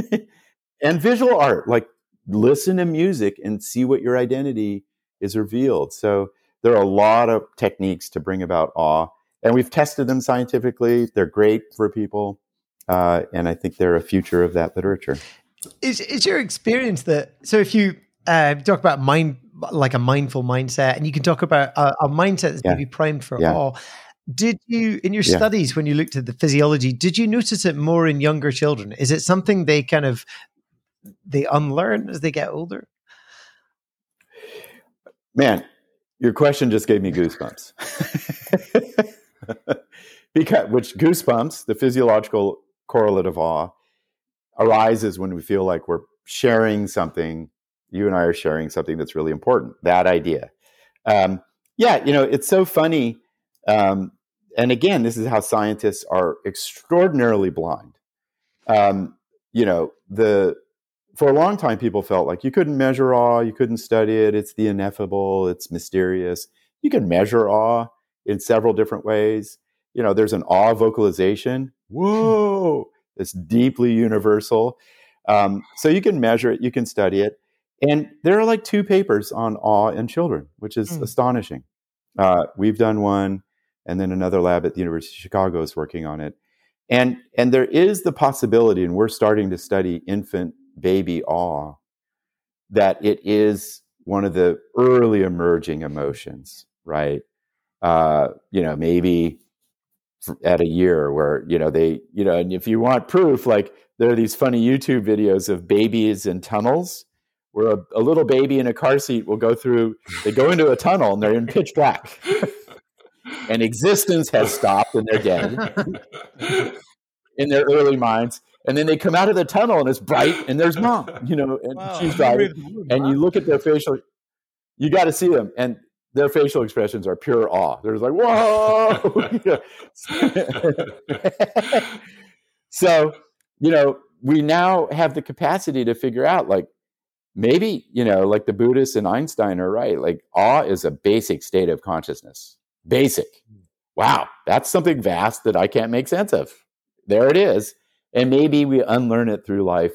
and visual art. Like, listen to music and see what your identity is revealed. So there are a lot of techniques to bring about awe, and we've tested them scientifically. They're great for people. Uh, and I think they're a future of that literature. Is is your experience that, so if you uh, talk about mind, like a mindful mindset, and you can talk about a, a mindset that's yeah. maybe primed for yeah. awe, did you, in your yeah. studies, when you looked at the physiology, did you notice it more in younger children? Is it something they kind of, they unlearn as they get older? Man, your question just gave me goosebumps. Because, which goosebumps, the physiological correlate of awe, arises when we feel like we're sharing something. You and I are sharing something that's really important. That idea. Um, yeah, you know, it's so funny. Um, and again, this is how scientists are extraordinarily blind. Um, you know, the for a long time, people felt like you couldn't measure awe, you couldn't study it, it's the ineffable, it's mysterious. You can measure awe in several different ways. You know, there's an awe vocalization. Whoa, it's deeply universal. Um, so you can measure it, you can study it. And there are like two papers on awe in children, which is mm. astonishing. Uh, we've done one, and then another lab at the University of Chicago is working on it. And, and there is the possibility, and we're starting to study infant baby awe, that it is one of the early emerging emotions, right? Uh, you know, maybe at a year where, you know, they, you know, and if you want proof, like there are these funny YouTube videos of babies in tunnels where a, a little baby in a car seat will go through, they go into a tunnel and they're in pitch black and existence has stopped and they're dead in their early minds. And then they come out of the tunnel and it's bright and there's mom, you know, and wow. she's driving and you look at their facial, you got to see them. And their facial expressions are pure awe. They're just like, whoa. So, you know, we now have the capacity to figure out, like, maybe, you know, like the Buddhists and Einstein are right. Like, awe is a basic state of consciousness. Basic. Wow. That's something vast that I can't make sense of. There it is. And maybe we unlearn it through life.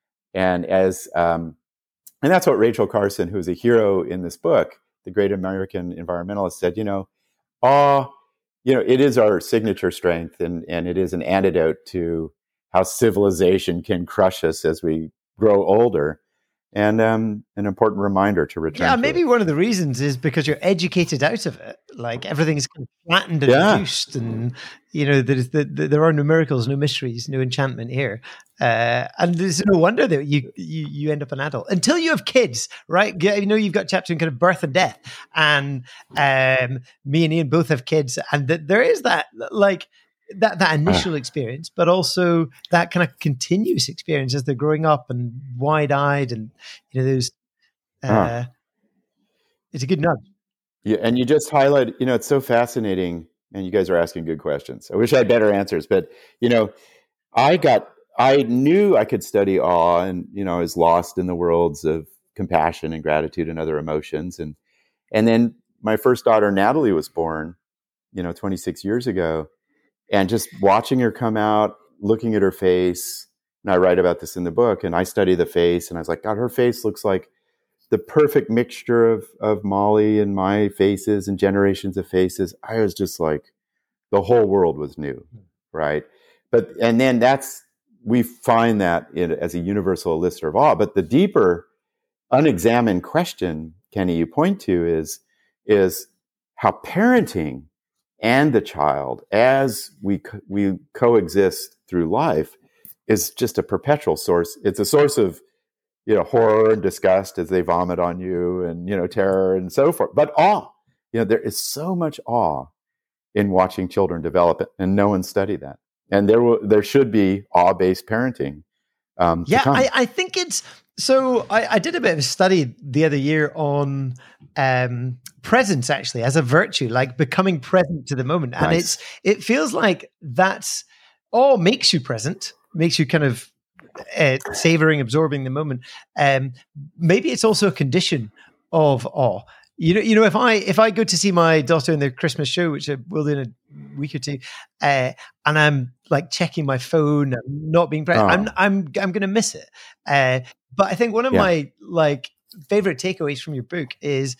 And as, um, and that's what Rachel Carson, who's a hero in this book, the great American environmentalist, said, you know, awe, you know, it is our signature strength, and, and it is an antidote to how civilization can crush us as we grow older. And um, an important reminder to return yeah, to maybe it. One of the reasons is because you're educated out of it. Like everything's kind of flattened and yeah. reduced, and you know there's, the, the, there are no miracles, no mysteries, no enchantment here. Uh, and there's no wonder that you, you you end up an adult until you have kids, right? You know, you've got chapter in kind of birth and death, and um, me and Ian both have kids, and th- there is that like. that that initial experience, but also that kind of continuous experience as they're growing up and wide-eyed, and you know, there's uh, uh. it's a good nudge. Yeah, and you just highlight, you know, it's so fascinating, and you guys are asking good questions. I wish I had better answers, but you know, I got, I knew I could study awe, and you know, I was lost in the worlds of compassion and gratitude and other emotions, and and then my first daughter Natalie was born, you know, twenty-six years ago. And just watching her come out, looking at her face, and I write about this in the book, and I study the face, and I was like, God, her face looks like the perfect mixture of, of Molly and my faces and generations of faces. I was just like, the whole world was new, right? But, and then that's, we find that in, as a universal elicitor of awe. But the deeper, unexamined question, Kenny, you point to is, is how parenting and the child, as we co- we coexist through life, is just a perpetual source. It's a source of, you know, horror and disgust as they vomit on you, and you know, terror and so forth. But awe, you know, there is so much awe in watching children develop it, and no one studied that. And there will, there should be awe-based parenting. Um, yeah, I, I think it's so. I, I did a bit of a study the other year on um, presence, actually, as a virtue, like becoming present to the moment, and nice. it's it feels like that's all makes you present, makes you kind of uh, savoring, absorbing the moment. Um, maybe it's also a condition of awe. You know, you know, if I if I go to see my daughter in the Christmas show, which I will do in a week or two, uh, and I'm like checking my phone, and not being present, oh. I'm I'm I'm going to miss it. Uh, but I think one of yeah. my like favorite takeaways from your book is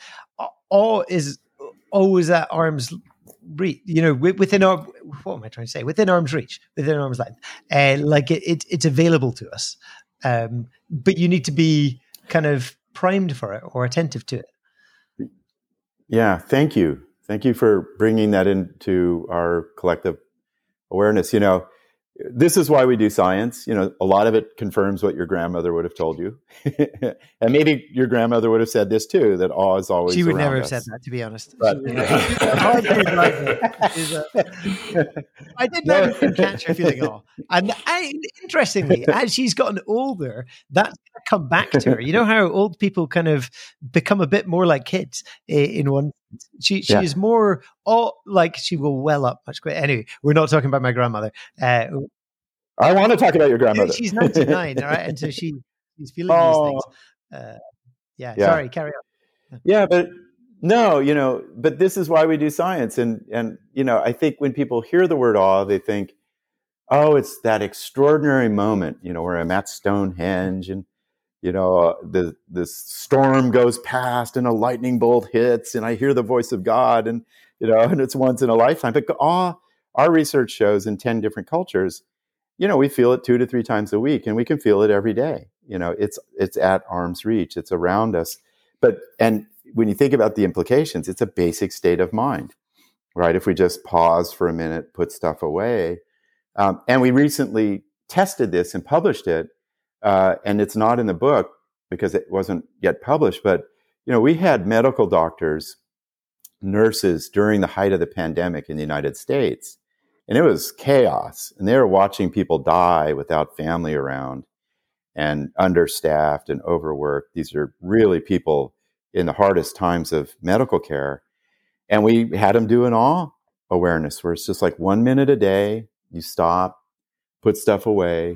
awe is always at arm's reach. You know, within our what am I trying to say? Within arm's reach, within arm's length. Uh, like it, it, it's available to us, um, but you need to be kind of primed for it or attentive to it. Yeah, thank you. Thank you for bringing that into our collective awareness. You know, this is why we do science. You know, a lot of it confirms what your grandmother would have told you. And maybe your grandmother would have said this too, that awe is always She would around never us. have said that, to be honest. But, I did never catch her feeling awe. And I, interestingly, as she's gotten older, that's come back to her. You know how old people kind of become a bit more like kids in one. She she yeah. is more all like she will well up much quicker. Anyway, we're not talking about my grandmother. Uh, I want to talk about your grandmother. She's ninety-nine, all right, and so she he's feeling Oh, these things. Uh, yeah, yeah. sorry, carry on. Yeah, but no, you know, but this is why we do science. And, and, you know, I think when people hear the word awe, they think, oh, it's that extraordinary moment, you know, where I'm at Stonehenge and, you know, uh, the, the storm goes past and a lightning bolt hits and I hear the voice of God and, you know, and it's once in a lifetime. But awe, our research shows in ten different cultures, you know, we feel it two to three times a week and we can feel it every day. You know, it's, it's at arm's reach. It's around us. But, and when you think about the implications, it's a basic state of mind, right? If we just pause for a minute, put stuff away. Um, and we recently tested this and published it. Uh, and it's not in the book because it wasn't yet published. But, you know, we had medical doctors, nurses during the height of the pandemic in the United States. And it was chaos. And they were watching people die without family around and understaffed and overworked. These are really people in the hardest times of medical care. And we had them do an awe awareness where it's just like one minute a day, you stop, put stuff away,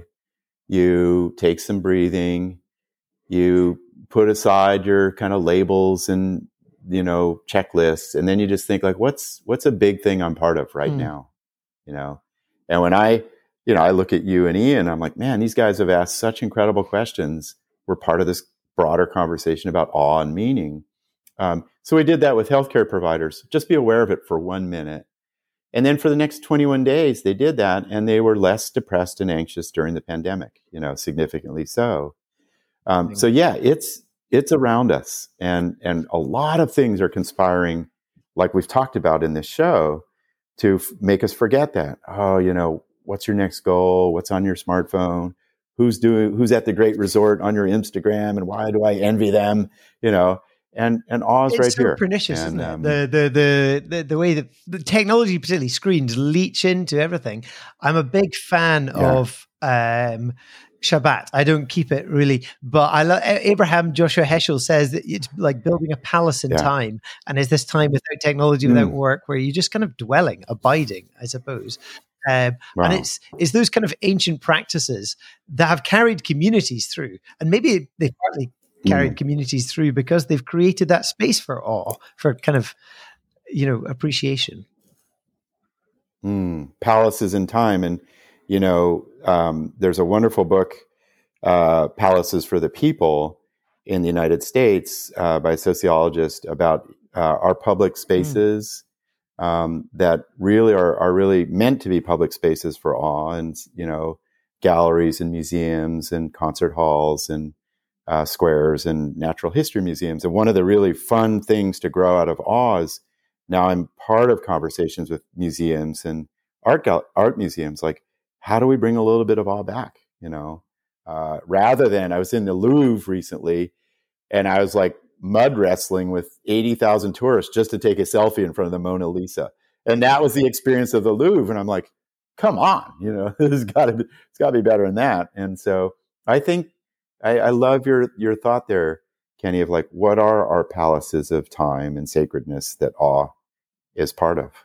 you take some breathing, you put aside your kind of labels and, you know, checklists. And then you just think like, what's, what's a big thing I'm part of right mm. now? You know? And when I, you know, I look at you and Ian, I'm like, man, these guys have asked such incredible questions. We're part of this broader conversation about awe and meaning. Um, so we did that with healthcare providers. Just be aware of it for one minute. And then for the next twenty-one days, they did that and they were less depressed and anxious during the pandemic, you know, significantly so. Um, so yeah, it's, it's around us and, and a lot of things are conspiring, like we've talked about in this show, to f- make us forget that. Oh, you know, what's your next goal? What's on your smartphone? Who's doing, who's at the great resort on your Instagram and why do I envy them? You know, and, and awe is it's right so here. pernicious, and, isn't it? Um, the, the, the, the, the way that the technology, particularly screens, leach into everything. I'm a big fan yeah. of, um, Shabbat. I don't keep it really, but I love Abraham Joshua Heschel says that it's like building a palace in yeah. time. And is this time without technology, without mm. work, where you're just kind of dwelling, abiding, I suppose. Um, wow. And it's it's those kind of ancient practices that have carried communities through, and maybe they've partly carried mm. communities through because they've created that space for awe, for kind of, you know, appreciation. Mm. Palaces in time, and you know, um, there's a wonderful book, uh, "Palaces for the People," in the United States uh, by a sociologist about uh, our public spaces. Mm. Um, that really are, are really meant to be public spaces for awe, and, you know, galleries and museums and concert halls and uh, squares and natural history museums. And one of the really fun things to grow out of awe is now I'm part of conversations with museums and art gal- art museums. Like, how do we bring a little bit of awe back? You know, uh, rather than I was in the Louvre recently, and I was like, mud wrestling with eighty thousand tourists just to take a selfie in front of the Mona Lisa. And that was the experience of the Louvre. And I'm like, come on, you know, it's gotta be, it's gotta be better than that. And so I think I, I love your, your thought there, Kenny, of like, what are our palaces of time and sacredness that awe is part of?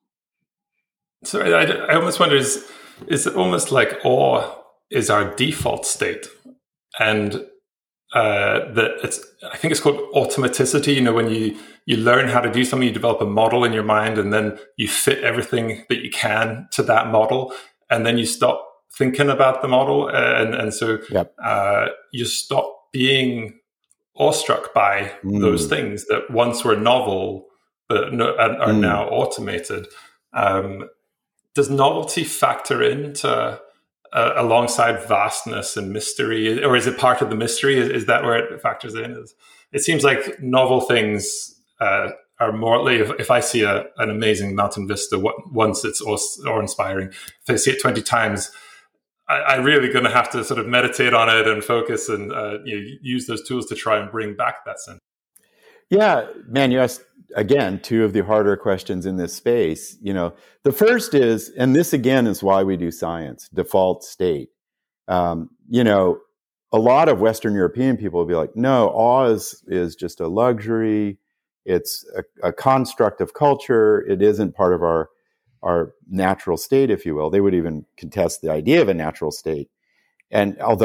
So I, I almost wonder, is, is it almost like awe is our default state? And Uh, that it's, I think it's called automaticity. You know, when you, you learn how to do something, you develop a model in your mind and then you fit everything that you can to that model. And then you stop thinking about the model. And, and so yep. uh, you stop being awestruck by mm. those things that once were novel, but no, are mm. now automated. Um, does novelty factor into Uh, alongside vastness and mystery, or is it part of the mystery? Is, is that where it factors in? Is, it seems like novel things uh, are more, if, if I see a, an amazing mountain vista what, once, it's awe-inspiring. If I see it twenty times, I, I'm really going to have to sort of meditate on it and focus and uh, you know, use those tools to try and bring back that sense. Yeah, man, you asked, again, two of the harder questions in this space. You know, the first is, and this again is why we do science, default state. Um, you know, a lot of Western European people will be like, no, awe is, is just a luxury. It's a, a construct of culture. It isn't part of our, our natural state, if you will. They would even contest the idea of a natural state. And although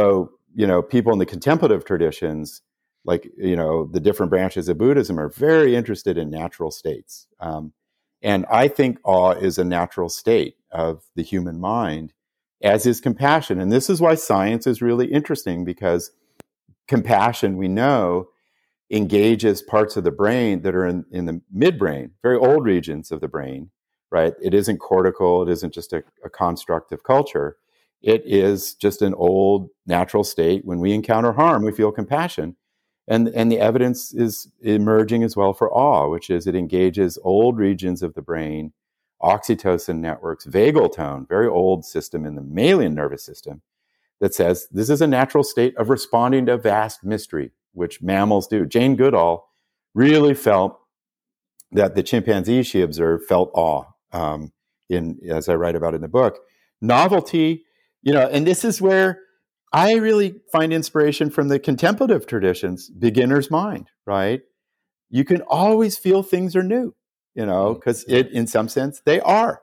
you know, people in the contemplative traditions, like, you know, the different branches of Buddhism, are very interested in natural states. Um, and I think awe is a natural state of the human mind, as is compassion. And this is why science is really interesting, because compassion, we know, engages parts of the brain that are in, in the midbrain, very old regions of the brain, right? It isn't cortical. It isn't just a, a construct of culture. It is just an old natural state. When we encounter harm, we feel compassion. And, and the evidence is emerging as well for awe, which is it engages old regions of the brain, oxytocin networks, vagal tone, very old system in the mammalian nervous system, that says this is a natural state of responding to vast mystery, which mammals do. Jane Goodall really felt that the chimpanzees she observed felt awe, um, in, as I write about in the book. Novelty, you know, and this is where I really find inspiration from the contemplative traditions, beginner's mind, right? You can always feel things are new, you know, because it, in some sense, they are,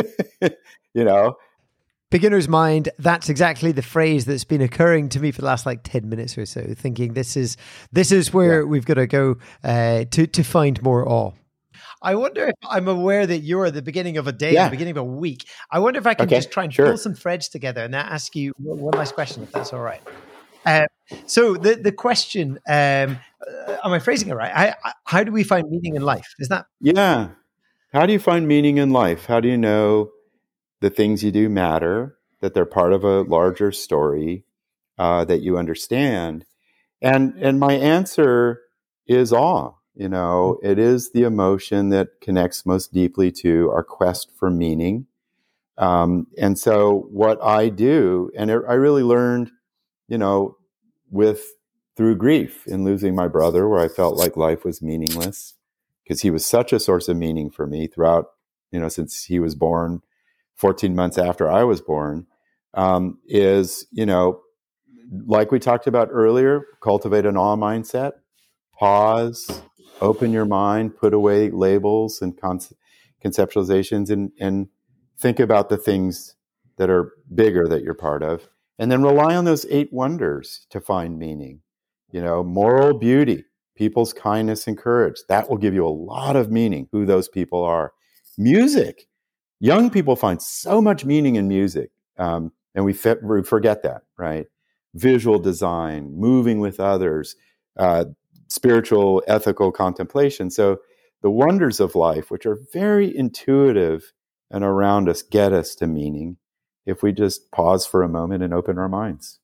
you know. Beginner's mind, that's exactly the phrase that's been occurring to me for the last like ten minutes or so, thinking this is this is where yeah. we've got to go uh, to, to find more awe. I wonder if I'm aware that you're at the beginning of a day, yeah. the beginning of a week. I wonder if I can okay, just try and sure. pull some threads together and ask you one last question, if that's all right. Uh, so the the question, um, uh, am I phrasing it right? I, I, how do we find meaning in life? Is that? Yeah. How do you find meaning in life? How do you know the things you do matter, that they're part of a larger story, uh, that you understand? And and my answer is awe. You know, it is the emotion that connects most deeply to our quest for meaning. Um, and so what I do, and I really learned, you know, with through grief in losing my brother, where I felt like life was meaningless because he was such a source of meaning for me throughout, you know, since he was born fourteen months after I was born, um, is, you know, like we talked about earlier, cultivate an awe mindset, pause, open your mind, put away labels and con- conceptualizations, and, and think about the things that are bigger that you're part of. And then rely on those eight wonders to find meaning. You know, moral beauty, people's kindness and courage. That will give you a lot of meaning, who those people are. Music. Young people find so much meaning in music. Um, and we, fe- we forget that, right? Visual design, moving with others, uh, spiritual, ethical contemplation. So the wonders of life, which are very intuitive and around us, get us to meaning if we just pause for a moment and open our minds.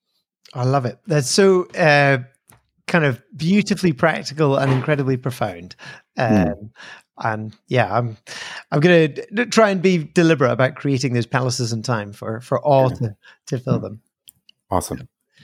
I love it. That's so uh, kind of beautifully practical and incredibly profound. Um, mm. And yeah, I'm I'm going to try and be deliberate about creating those palaces in time for for all yeah. to, to fill them. Awesome.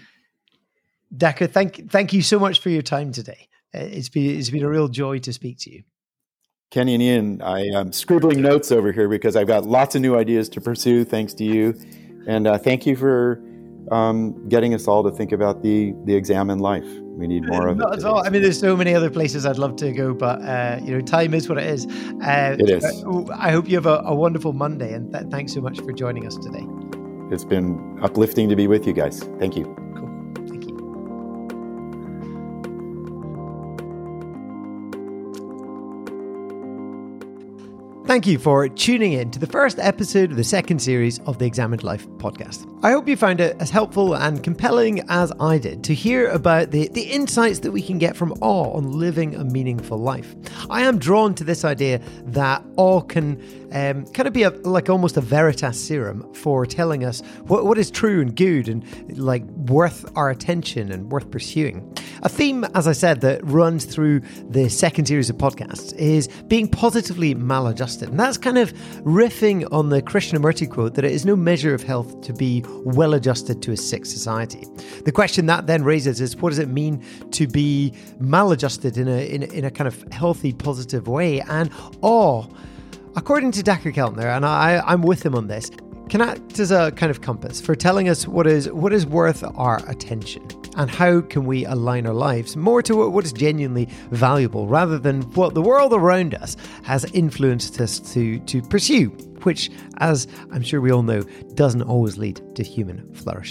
Dacher, thank thank you so much for your time today. It's been it's been a real joy to speak to you. Kenny and Ian, I am scribbling notes over here because I've got lots of new ideas to pursue thanks to you. And uh, thank you for um, getting us all to think about the the exam in life. We need more of Not it. Not at all. I mean, there's so many other places I'd love to go, but uh, you know, time is what it is. Uh, it is. I hope you have a, a wonderful Monday, and th- thanks so much for joining us today. It's been uplifting to be with you guys. Thank you. Thank you for tuning in to the first episode of the second series of the Examined Life podcast. I hope you found it as helpful and compelling as I did to hear about the, the insights that we can get from awe on living a meaningful life. I am drawn to this idea that awe can um, kind of be a, like almost a veritas serum for telling us what, what is true and good and like worth our attention and worth pursuing. A theme, as I said, that runs through the second series of podcasts is being positively maladjusted. And that's kind of riffing on the Krishnamurti quote that it is no measure of health to be well adjusted to a sick society. The question that then raises is, what does it mean to be maladjusted in a, in a, in a kind of healthy, positive way? And awe, according to Dacher Keltner, and I, I'm with him on this, can act as a kind of compass for telling us what is what is worth our attention and how can we align our lives more to what is genuinely valuable rather than what the world around us has influenced us to, to pursue, which, as I'm sure we all know, doesn't always lead to human flourishing.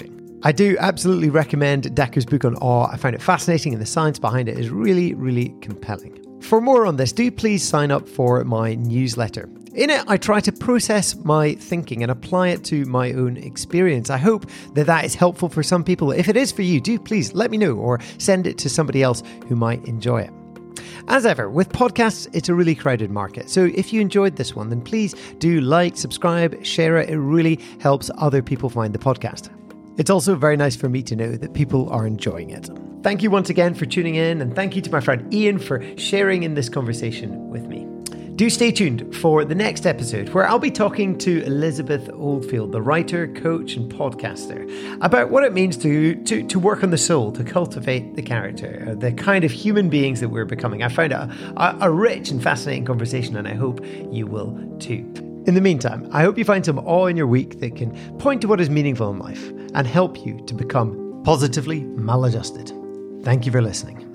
I do absolutely recommend Decker's book on awe. I found it fascinating and the science behind it is really, really compelling. For more on this, do please sign up for my newsletter. In it, I try to process my thinking and apply it to my own experience. I hope that that is helpful for some people. If it is for you, do please let me know or send it to somebody else who might enjoy it. As ever, with podcasts, it's a really crowded market. So if you enjoyed this one, then please do like, subscribe, share it. It really helps other people find the podcast. It's also very nice for me to know that people are enjoying it. Thank you once again for tuning in, and thank you to my friend Ian for sharing in this conversation with me. Do stay tuned for the next episode where I'll be talking to Elizabeth Oldfield, the writer, coach and podcaster, about what it means to, to, to work on the soul, to cultivate the character, the kind of human beings that we're becoming. I found a, a, a rich and fascinating conversation, and I hope you will too. In the meantime, I hope you find some awe in your week that can point to what is meaningful in life and help you to become positively maladjusted. Thank you for listening.